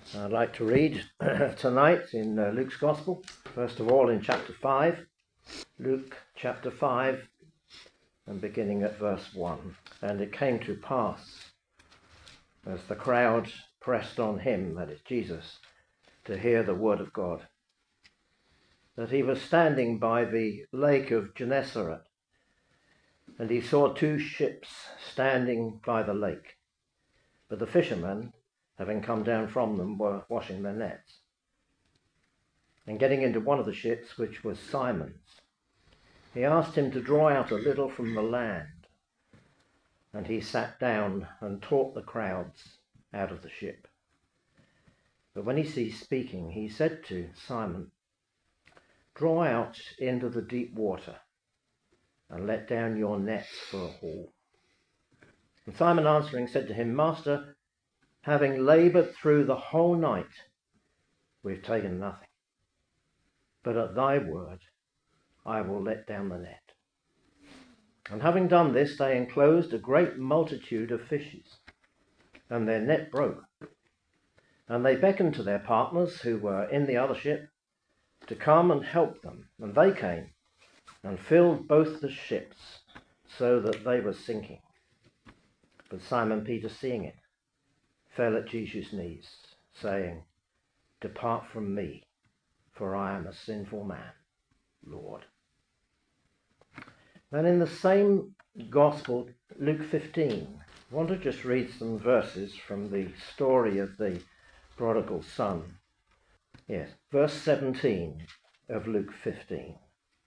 I'd like to read tonight in Luke's Gospel, first of all in chapter 5, Luke chapter 5, and beginning at verse 1. And it came to pass, as the crowd pressed on him, that is Jesus, to hear the word of God, that he was standing by the lake of Gennesaret, and he saw two ships standing by the lake, but the fishermen, having come down from them, were washing their nets. And getting into one of the ships, which was Simon's, he asked him to draw out a little from the land. And he sat down and taught the crowds out of the ship. But when he ceased speaking, he said to Simon, "Draw out into the deep water and let down your nets for a haul." And Simon answering said to him, "Master, having laboured through the whole night, we've taken nothing. But at thy word I will let down the net." And having done this, they enclosed a great multitude of fishes, and their net broke. And they beckoned to their partners who were in the other ship to come and help them. And they came and filled both the ships, so that they were sinking. But Simon Peter, seeing it, fell at Jesus' knees, saying, "Depart from me, for I am a sinful man, Lord." Then in the same Gospel, Luke 15, I want to just read some verses from the story of the prodigal son. Yes, verse 17 of Luke 15.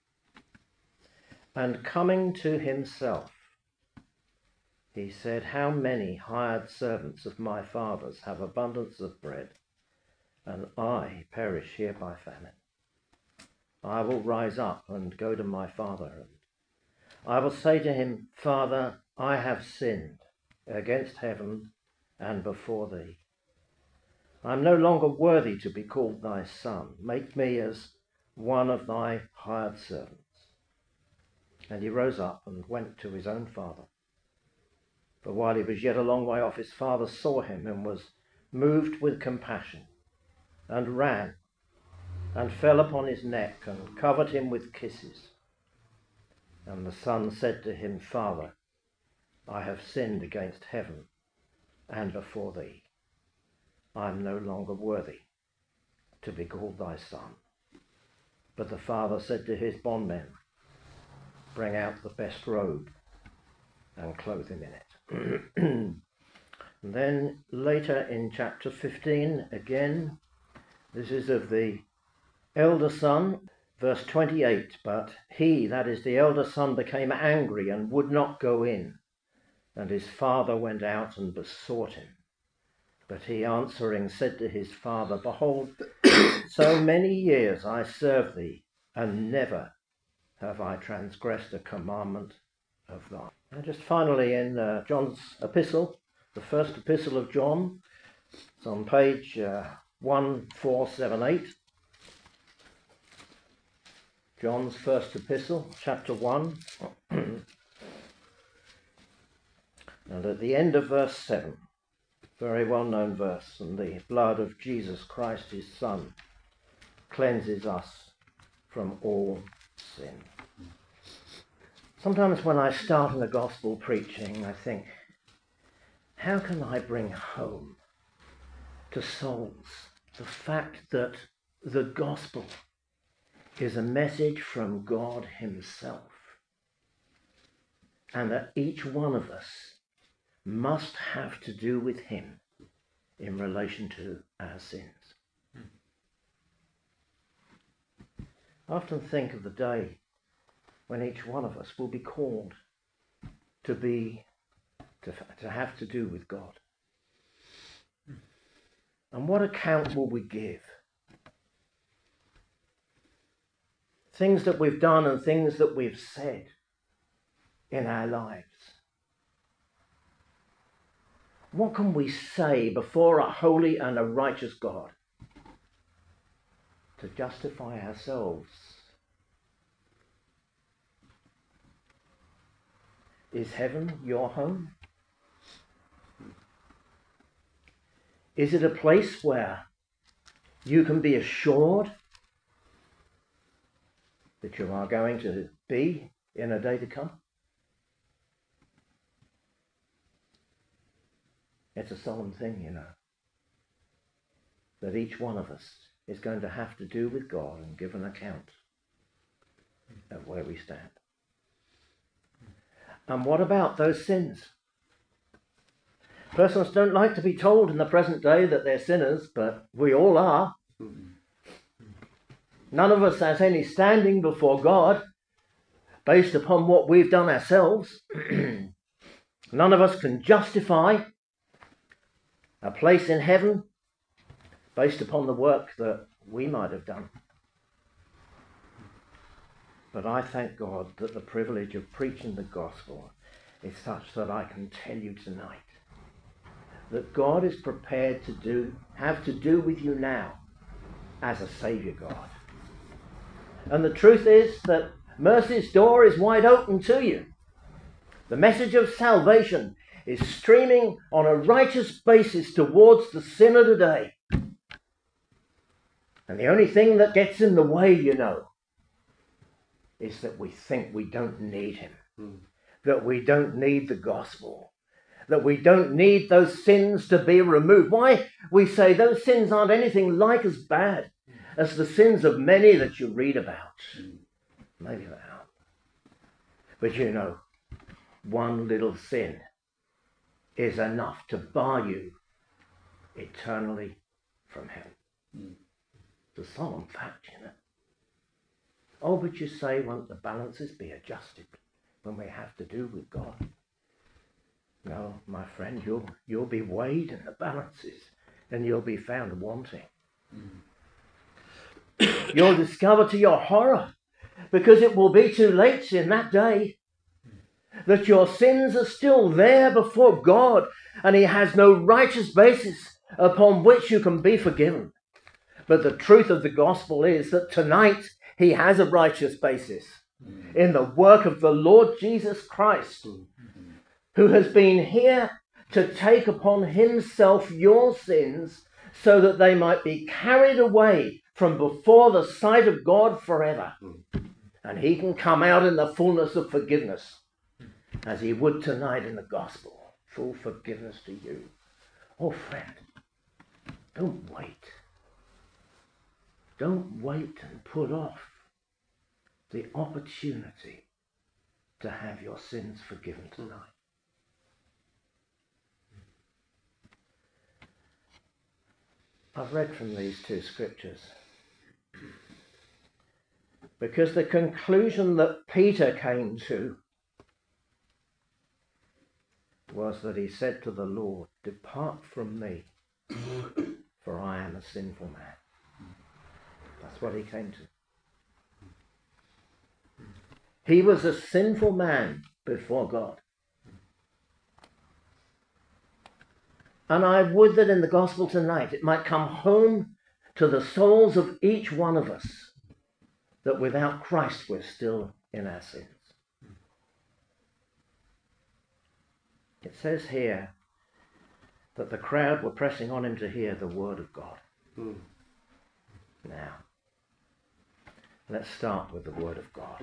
"And coming to himself, he said, How many hired servants of my father's have abundance of bread, and I perish here by famine. I will rise up and go to my father, and I will say to him, Father, I have sinned against heaven and before thee. I am no longer worthy to be called thy son. Make me as one of thy hired servants." And he rose up and went to his own father. But while he was yet a long way off, his father saw him and was moved with compassion, and ran and fell upon his neck and covered him with kisses. And the son said to him, "Father, I have sinned against heaven and before thee. I am no longer worthy to be called thy son." But the father said to his bondmen, "Bring out the best robe and clothe him in it." And then later in chapter 15, again, this is of the elder son, verse 28. "But he," that is the elder son, "became angry and would not go in. And his father went out and besought him. But he answering said to his father, Behold, so many years I served thee, and never have I transgressed a commandment of thine." And just finally in John's epistle, the first epistle of John, it's on page 1478. John's first epistle, chapter 1. And at the end of verse 7, very well-known verse, "And the blood of Jesus Christ, his Son, cleanses us from all sin." Sometimes when I start in the gospel preaching, I think, how can I bring home to souls the fact that the gospel is a message from God himself, and that each one of us must have to do with him in relation to our sins. I often think of the day when each one of us will be called to have to do with God. And what account will we give? Things that we've done and things that we've said in our lives. What can we say before a holy and a righteous God to justify ourselves? Is heaven your home? Is it a place where you can be assured that you are going to be in a day to come. It's a solemn thing, you know, that each one of us is going to have to do with God and give an account of where we stand. And what about those sins? Persons don't like to be told in the present day that they're sinners, but we all are. None of us has any standing before God based upon what we've done ourselves. None of us can justify a place in heaven based upon the work that we might have done. But I thank God that the privilege of preaching the gospel is such that I can tell you tonight that God is prepared to have to do with you now as a Saviour God. And the truth is that mercy's door is wide open to you. The message of salvation is streaming on a righteous basis towards the sinner today. And the only thing that gets in the way, you know, is that we think we don't need him, that we don't need the gospel, that we don't need those sins to be removed. Why? We say those sins aren't anything like as bad as the sins of many that you read about. Maybe they are. But you know, one little sin is enough to bar you eternally from heaven. It's a solemn fact, you know. Oh, but you say, won't the balances be adjusted when we have to do with God? No, my friend, you'll be weighed in the balances and you'll be found wanting. You'll discover to your horror, because it will be too late in that day, that your sins are still there before God and he has no righteous basis upon which you can be forgiven. But the truth of the gospel is that tonight he has a righteous basis in the work of the Lord Jesus Christ, who has been here to take upon himself your sins so that they might be carried away from before the sight of God forever. And he can come out in the fullness of forgiveness, as he would tonight in the gospel. Full forgiveness to you. Oh, friend, don't wait. Don't wait and put off the opportunity to have your sins forgiven tonight. I've read from these two scriptures because the conclusion that Peter came to was that he said to the Lord, "Depart from me, for I am a sinful man." That's what he came to. He was a sinful man before God. And I would that in the gospel tonight it might come home to the souls of each one of us that without Christ we're still in our sins. It says here that the crowd were pressing on him to hear the word of God. Now, let's start with the word of God.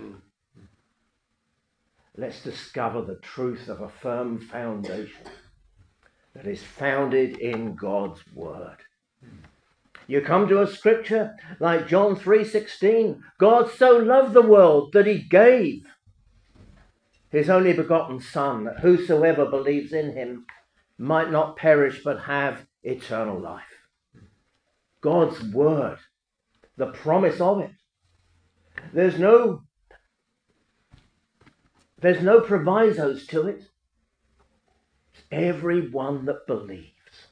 Let's discover the truth of a firm foundation that is founded in God's word. You come to a scripture like John 3:16. God so loved the world that he gave his only begotten Son, that whosoever believes in him might not perish but have eternal life. God's word, the promise of it. There's no provisos to it. It's everyone that believes.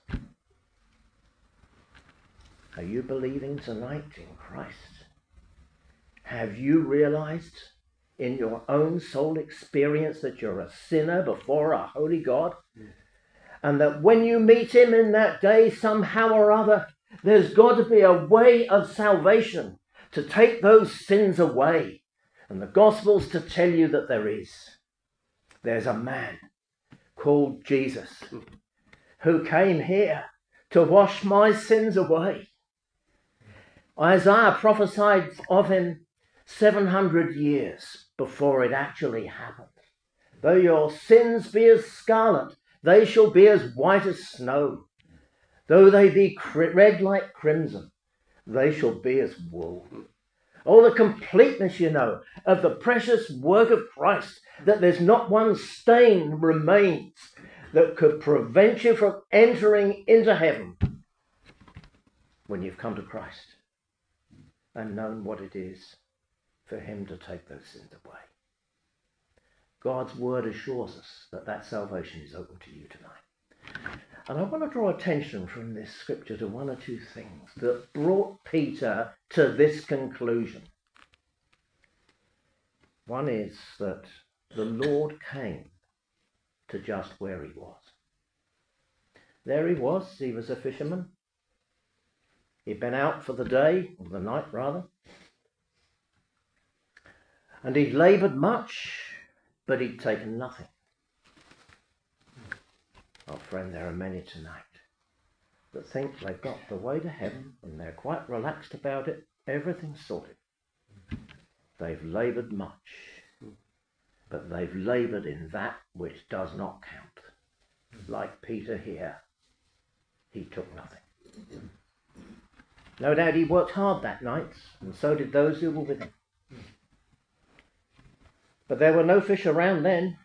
Are you believing tonight in Christ? Have you realized in your own soul experience that you're a sinner before a holy God? And that when you meet him in that day, somehow or other, there's got to be a way of salvation to take those sins away. And the Gospels to tell you that there is. There's a man called Jesus who came here to wash my sins away. Isaiah prophesied of him 700 years before it actually happened. Though your sins be as scarlet, they shall be as white as snow. Though they be red like crimson, they shall be as wool. Oh, the completeness, of the precious work of Christ, that there's not one stain remains that could prevent you from entering into heaven when you've come to Christ and known what it is for him to take those sins away. God's word assures us that that salvation is open to you tonight. And I want to draw attention from this scripture to one or two things that brought Peter to this conclusion. One is that the Lord came to just where he was. There he was a fisherman. He'd been out for the day, or the night rather, and he'd laboured much, but he'd taken nothing. Oh, friend, there are many tonight that think they've got the way to heaven and they're quite relaxed about it. Everything's sorted. They've laboured much, but they've laboured in that which does not count. Like Peter here, he took nothing. No doubt he worked hard that night, and so did those who were with him. But there were no fish around then.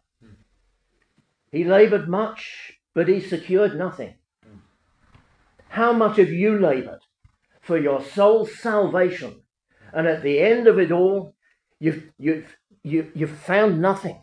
He laboured much, but he secured nothing. How much have you laboured for your soul's salvation, and at the end of it all, you've found nothing?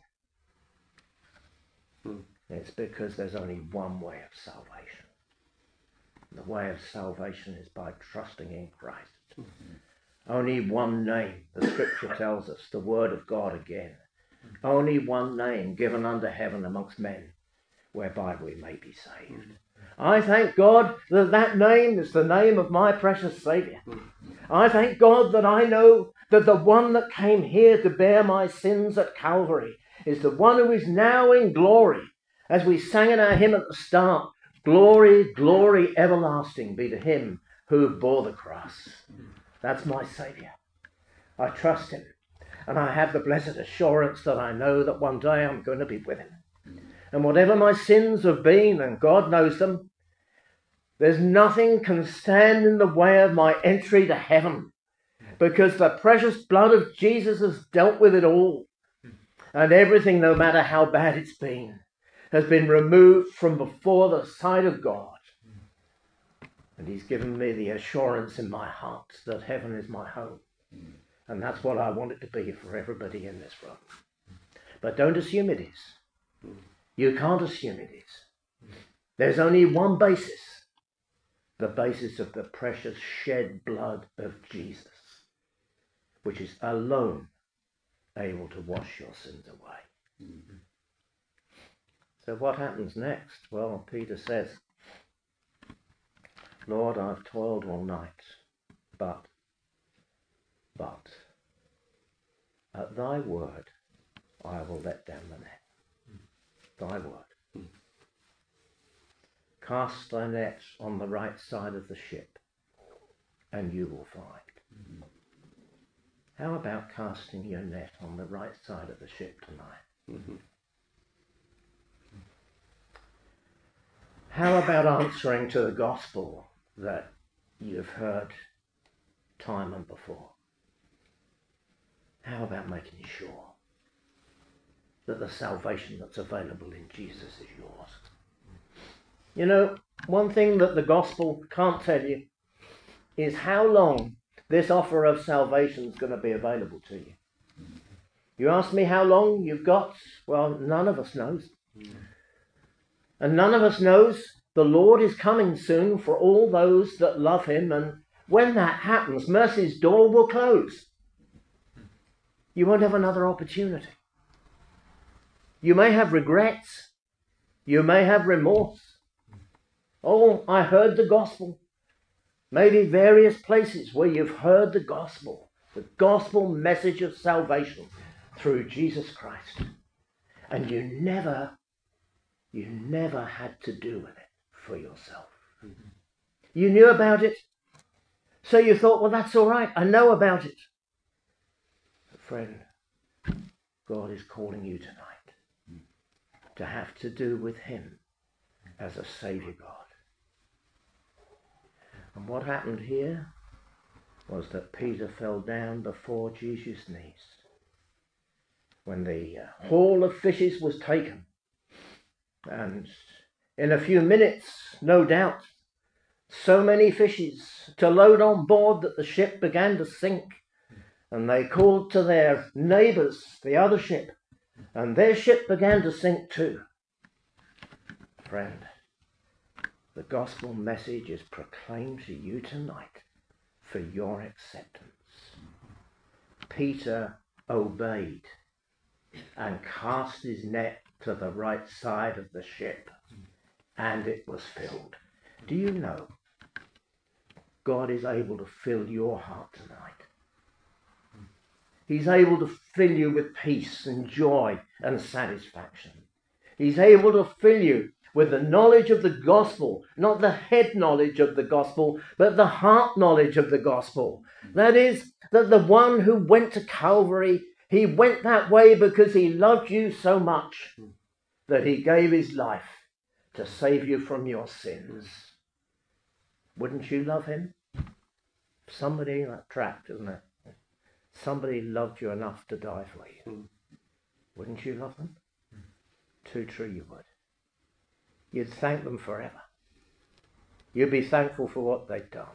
It's because there's only one way of salvation. The way of salvation is by trusting in Christ. Only one name, the scripture tells us, the word of God again. Only one name given under heaven amongst men, whereby we may be saved. I thank God that name is the name of my precious Saviour. I thank God that I know that the one that came here to bear my sins at Calvary is the one who is now in glory. As we sang in our hymn at the start, glory, glory everlasting be to him who bore the cross. That's my Saviour. I trust him. And I have the blessed assurance that I know that one day I'm going to be with him. And whatever my sins have been, and God knows them, there's nothing can stand in the way of my entry to heaven, because the precious blood of Jesus has dealt with it all. And everything, no matter how bad it's been, has been removed from before the sight of God. And he's given me the assurance in my heart that heaven is my home. And that's what I want it to be for everybody in this room. But don't assume it is. You can't assume it is. There's only one basis. The basis of the precious shed blood of Jesus, which is alone able to wash your sins away. So what happens next? Well, Peter says, Lord, I've toiled all night, but at thy word I will let down the net. Thy word. Cast thy net on the right side of the ship, and you will find. How about casting your net on the right side of the ship tonight? How about answering to the gospel that you've heard time and before? How about making sure that the salvation that's available in Jesus is yours? You know, one thing that the gospel can't tell you is how long this offer of salvation is going to be available to you. You ask me how long you've got? Well, none of us knows. And none of us knows the Lord is coming soon for all those that love him. And when that happens, mercy's door will close. You won't have another opportunity. You may have regrets. You may have remorse. Oh, I heard the gospel. Maybe various places where you've heard the gospel message of salvation through Jesus Christ. And you never had to do with it for yourself. You knew about it. So you thought, well, that's all right. I know about it. But friend, God is calling you tonight to have to do with him as a Saviour God. And what happened here was that Peter fell down before Jesus' knees. When the haul of fishes was taken, and in a few minutes, no doubt, so many fishes to load on board that the ship began to sink, and they called to their neighbours, the other ship, and their ship began to sink too. Friend, the gospel message is proclaimed to you tonight for your acceptance. Peter obeyed and cast his net to the right side of the ship, and it was filled. Do you know God is able to fill your heart tonight? He's able to fill you with peace and joy and satisfaction. He's able to fill you with the knowledge of the gospel, not the head knowledge of the gospel, but the heart knowledge of the gospel. That is, that the one who went to Calvary, he went that way because he loved you so much that he gave his life to save you from your sins. Wouldn't you love him? Somebody like trapped, isn't it? Somebody loved you enough to die for you. Wouldn't you love them? Too true you would. You'd thank them forever. You'd be thankful for what they've done.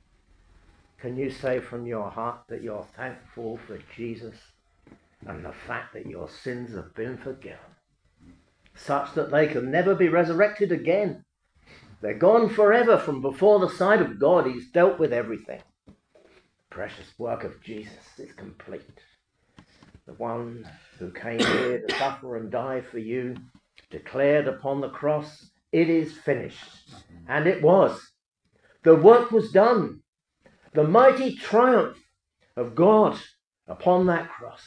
Can you say from your heart that you're thankful for Jesus and the fact that your sins have been forgiven, such that they can never be resurrected again? They're gone forever from before the sight of God. He's dealt with everything. The precious work of Jesus is complete. The one who came here to suffer and die for you declared upon the cross, it is finished. And it was. The work was done. The mighty triumph of God upon that cross.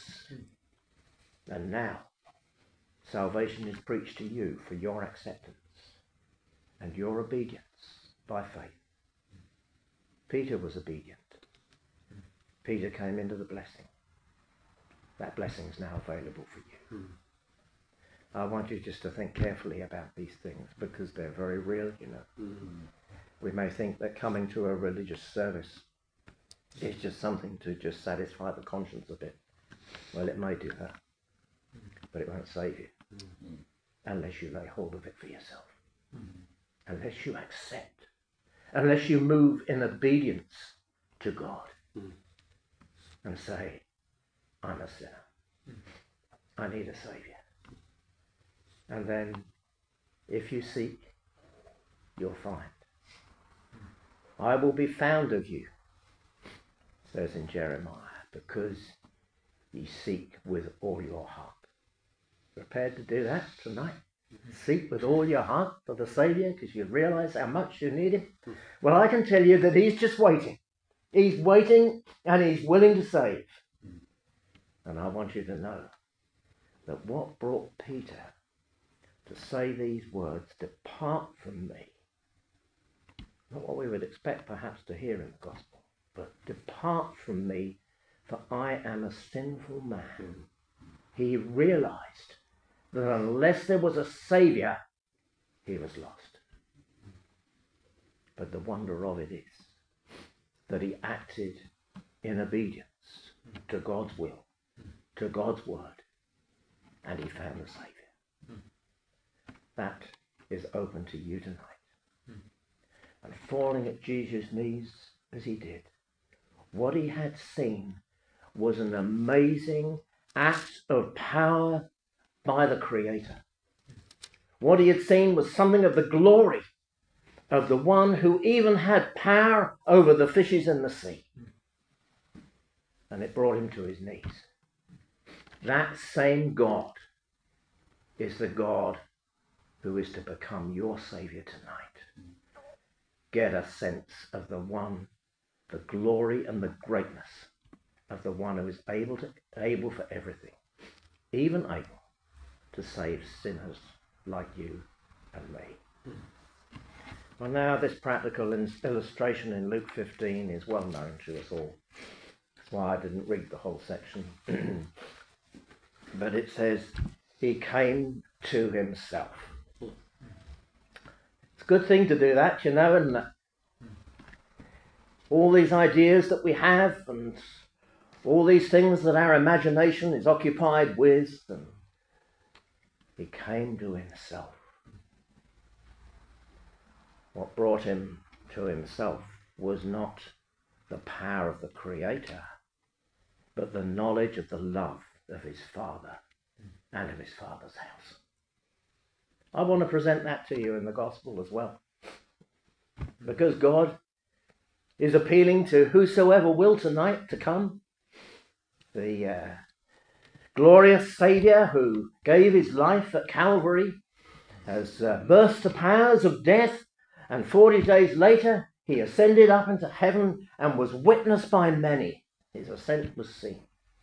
And now, salvation is preached to you for your acceptance and your obedience by faith. Peter was obedient. Peter came into the blessing. That blessing is now available for you. I want you just to think carefully about these things because they're very real, you know. We may think that coming to a religious service is just something to just satisfy the conscience a bit. Well, it may do that, but it won't save you unless you lay hold of it for yourself. Unless you accept, unless you move in obedience to God and say, I'm a sinner. I need a saviour. And then, if you seek, you'll find. I will be found of you, says in Jeremiah, because ye seek with all your heart. Prepared to do that tonight? Seek with all your heart for the Saviour because you realise how much you need him? Well, I can tell you that he's just waiting. He's waiting and he's willing to save. And I want you to know that what brought Peter to say these words, depart from me, not what we would expect perhaps to hear in the gospel, but depart from me, for I am a sinful man. He realised that unless there was a saviour, he was lost. But the wonder of it is that he acted in obedience to God's will, to God's word, and he found the saviour. That is open to you tonight. And falling at Jesus' knees as he did, what he had seen was an amazing act of power by the Creator. What he had seen was something of the glory of the one who even had power over the fishes in the sea. And it brought him to his knees. That same God is the God who is to become your Saviour tonight. Get a sense of the one, the glory and the greatness of the one who is able for everything, even able to save sinners like you and me. Well, now this practical illustration in Luke 15 is well known to us all. That's why I didn't read the whole section. But it says, he came to himself. It's a good thing to do that, you know, and all these ideas that we have and all these things that our imagination is occupied with, and he came to himself. What brought him to himself was not the power of the Creator, but the knowledge of the love of his Father and of his Father's house. I want to present that to you in the gospel as well, because God is appealing to whosoever will tonight to come. The glorious Saviour who gave his life at Calvary has burst the powers of death, and 40 days later he ascended up into heaven and was witnessed by many. His ascent was seen.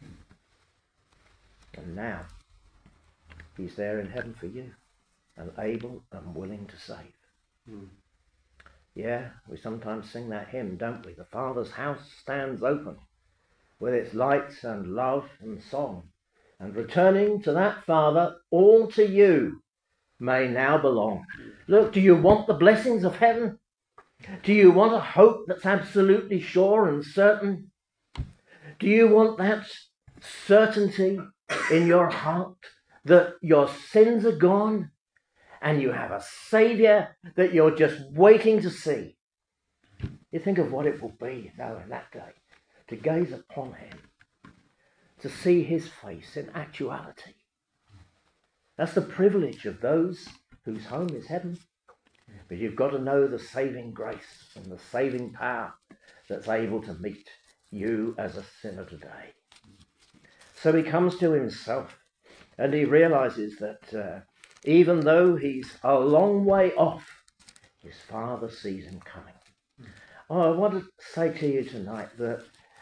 And now he's there in heaven for you, and able and willing to save. Yeah, we sometimes sing that hymn, don't we? The Father's house stands open with its lights and love and song, and returning to that Father, all to you may now belong. Look, do you want the blessings of heaven? Do you want a hope that's absolutely sure and certain? Do you want that certainty in your heart that your sins are gone and you have a Saviour that you're just waiting to see? You think of what it will be now in that day, to gaze upon him, to see his face in actuality. That's the privilege of those whose home is heaven. But you've got to know the saving grace and the saving power that's able to meet you as a sinner today. So he comes to himself, and he realizes that even though he's a long way off, his Father sees him coming. Oh, I want to say to you tonight that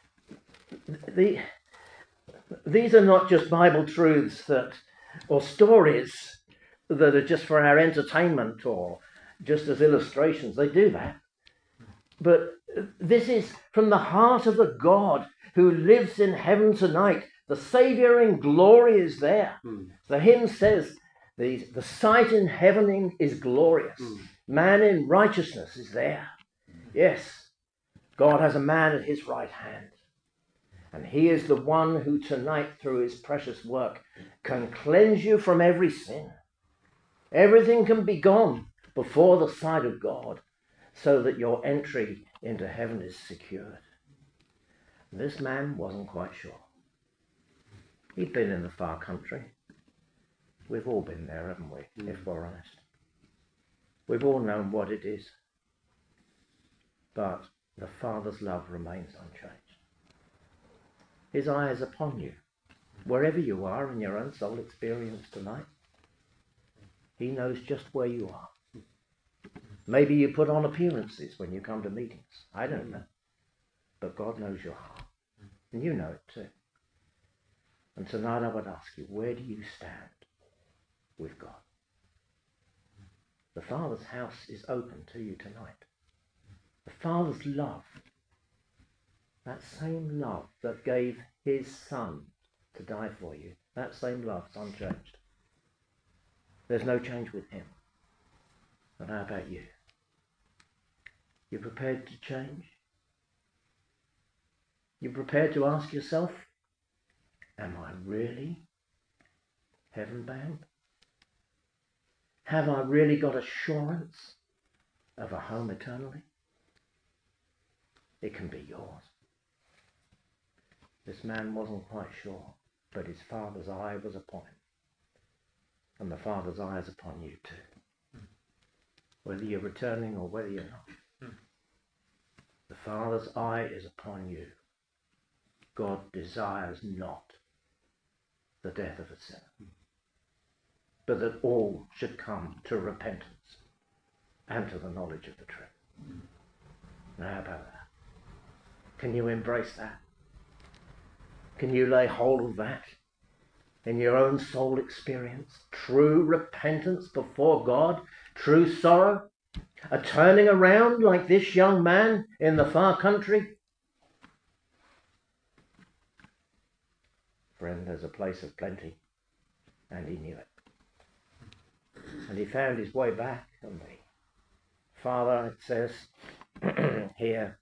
these are not just Bible truths or stories that are just for our entertainment or just as illustrations. They do that. But this is from the heart of the God who lives in heaven tonight. The Saviour in glory is there. The hymn says, the sight in heaven is glorious. Man in righteousness is there. Yes, God has a man at his right hand. And he is the one who tonight, through his precious work, can cleanse you from every sin. Everything can be gone before the sight of God, so that your entry into heaven is secured. This man wasn't quite sure. He'd been in the far country. We've all been there, haven't we, if we're honest? We've all known what it is. But the Father's love remains unchanged. His eye is upon you, wherever you are in your own soul experience tonight. He knows just where you are. Maybe you put on appearances when you come to meetings. I don't know. But God knows your heart. And you know it too. And tonight I would ask you, where do you stand with God? The Father's house is open to you tonight. The Father's love, that same love that gave his Son to die for you, that same love is unchanged. There's no change with him. But how about you? You prepared to change? You prepared to ask yourself, am I really heaven-bound? Have I really got assurance of a home eternally? It can be yours. This man wasn't quite sure, but his Father's eye was upon him. And the Father's eye is upon you too. Whether you're returning or whether you're not. The Father's eye is upon you. God desires not the death of a sinner, but that all should come to repentance and to the knowledge of the truth. Now, how about that? Can you embrace that? Can you lay hold of that in your own soul experience? True repentance before God, true sorrow, A turning around like this young man in the far country? Friend, there's a place of plenty, and he knew it. And he found his way back, and the Father, it says here,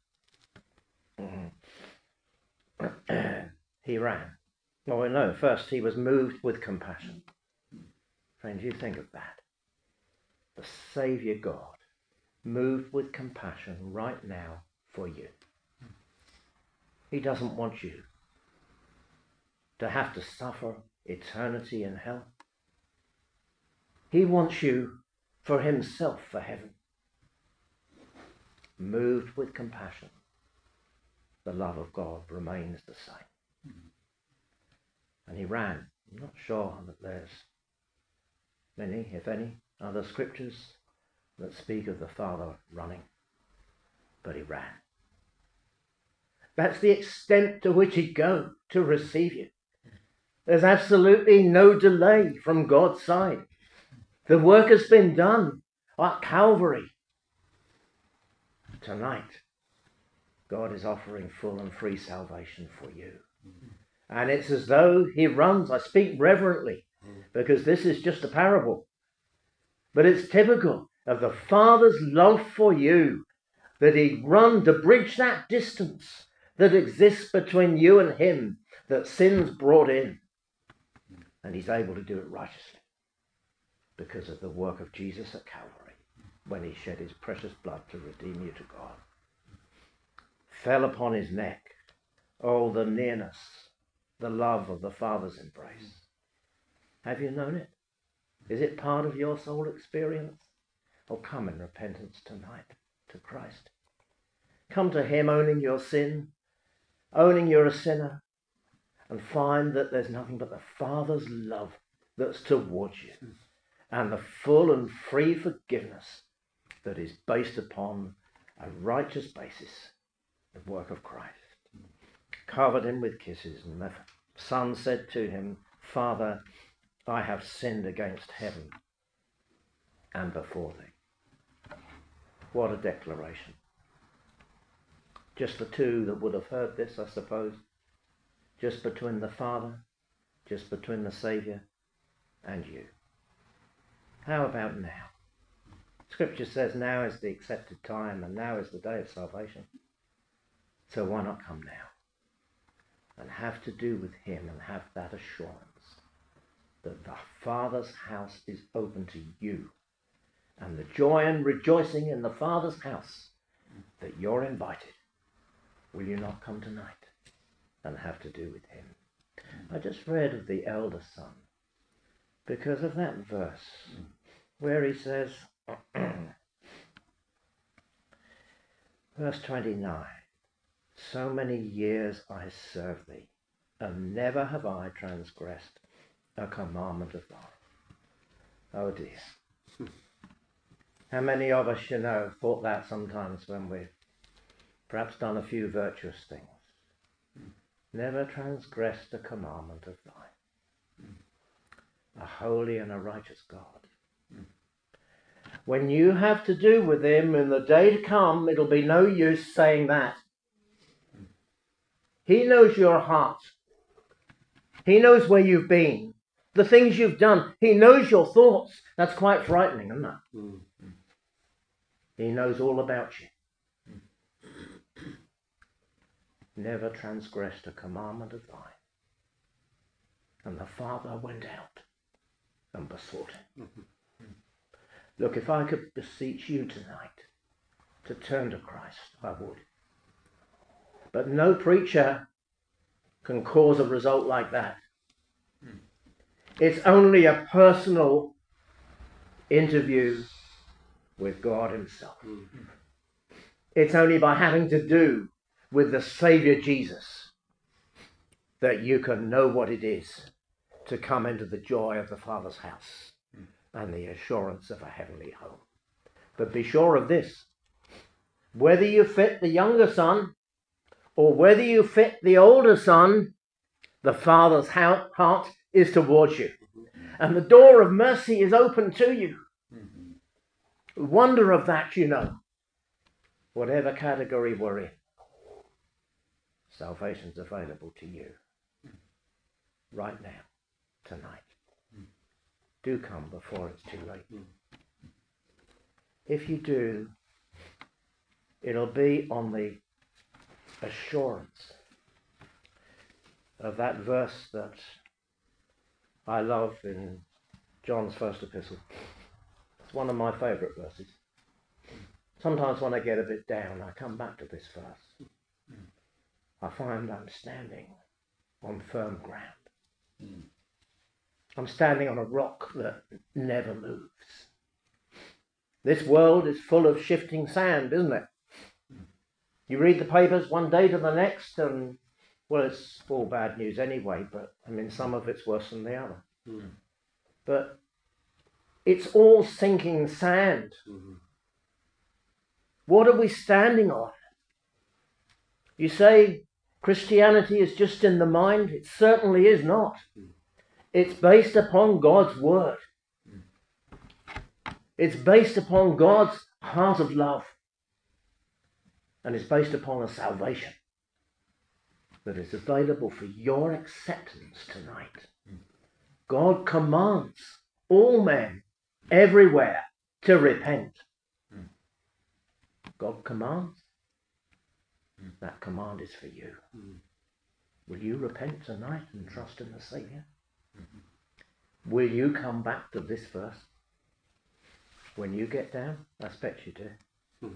he ran. Well, no, first he was moved with compassion. Friends, you think of that. The Saviour God, moved with compassion right now for you. He doesn't want you to have to suffer eternity in hell. He wants you for himself, for heaven. Moved with compassion, the love of God remains the same. And he ran. I'm not sure that there's many, if any, other scriptures that speak of the Father running, but he ran. That's the extent to which he'd go to receive you. There's absolutely no delay from God's side. The work has been done at Calvary. Tonight, God is offering full and free salvation for you. And it's as though he runs. I speak reverently because this is just a parable. But it's typical of the Father's love for you, that he'd run to bridge that distance that exists between you and him, that sin's brought in. And he's able to do it righteously because of the work of Jesus at Calvary, when he shed his precious blood to redeem you to God. Fell upon his neck. Oh, the nearness, the love of the Father's embrace. Have you known it? Is it part of your soul experience? Oh, come in repentance tonight to Christ. Come to him owning your sin, owning you're a sinner, and find that there's nothing but the Father's love that's towards you, and the full and free forgiveness that is based upon a righteous basis, the work of Christ. Covered him with kisses, and the Son said to him, Father, I have sinned against heaven and before thee. What a declaration. Just the two that would have heard this, I suppose. Just between the Father, just between the Saviour and you. How about now? Scripture says now is the accepted time, and now is the day of salvation. So why not come now and have to do with him and have that assurance that the Father's house is open to you, and the joy and rejoicing in the Father's house that you're invited. Will you not come tonight and have to do with him? I just read of the elder son because of that verse where he says, verse 29, so many years I served thee, and never have I transgressed a commandment of thine. Oh dear. How many of us, thought that sometimes when we've perhaps done a few virtuous things. Never transgressed a commandment of thine. A holy and a righteous God. When you have to do with him in the day to come, it'll be no use saying that. He knows your heart. He knows where you've been. The things you've done. He knows your thoughts. That's quite frightening, isn't it? He knows all about you. Never transgressed a commandment of thine. And the Father went out and besought him. Look, if I could beseech you tonight to turn to Christ, I would. But no preacher can cause a result like that. It's only a personal interview with God himself. It's only by having to do with the Saviour Jesus that you can know what it is to come into the joy of the Father's house and the assurance of a heavenly home. But be sure of this, whether you fit the younger son or whether you fit the older son, the Father's heart is towards you. And the door of mercy is open to you. The wonder of that, you know, whatever category we're in, salvation's available to you right now, tonight. Do come before it's too late. If you do, it'll be on the assurance of that verse that I love in John's first epistle. It's one of my favourite verses. Sometimes when I get a bit down, I come back to this verse. I find I'm standing on firm ground. I'm standing on a rock that never moves. This world is full of shifting sand, isn't it? You read the papers one day to the next, and, well, it's all bad news anyway, but, I mean, some of it's worse than the other. But it's all sinking sand. What are we standing on? You say Christianity is just in the mind? It certainly is not. It's based upon God's word. It's based upon God's heart of love. And it's based upon a salvation that is available for your acceptance tonight. God commands all men everywhere to repent. God commands. That command is for you. Will you repent tonight and trust in the Saviour? Will you come back to this verse when you get down? I expect you do.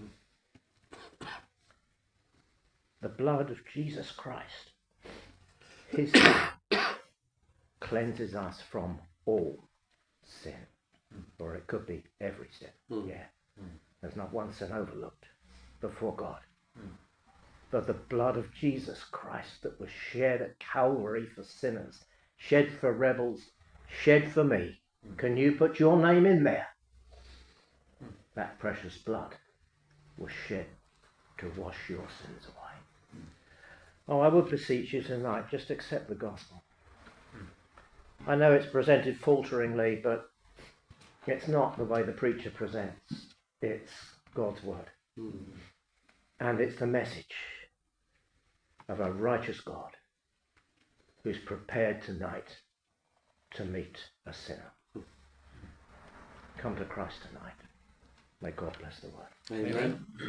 The blood of Jesus Christ, his blood, cleanses us from all sin. Or it could be every sin. There's not one sin overlooked before God. But the blood of Jesus Christ that was shed at Calvary for sinners, shed for rebels, shed for me. Can you put your name in there? That precious blood was shed to wash your sins away. Oh, I would beseech you tonight, just accept the gospel. I know it's presented falteringly, but it's not the way the preacher presents. It's God's word. And it's the message of a righteous God who's prepared tonight to meet a sinner. Come to Christ tonight. May God bless the word. Amen.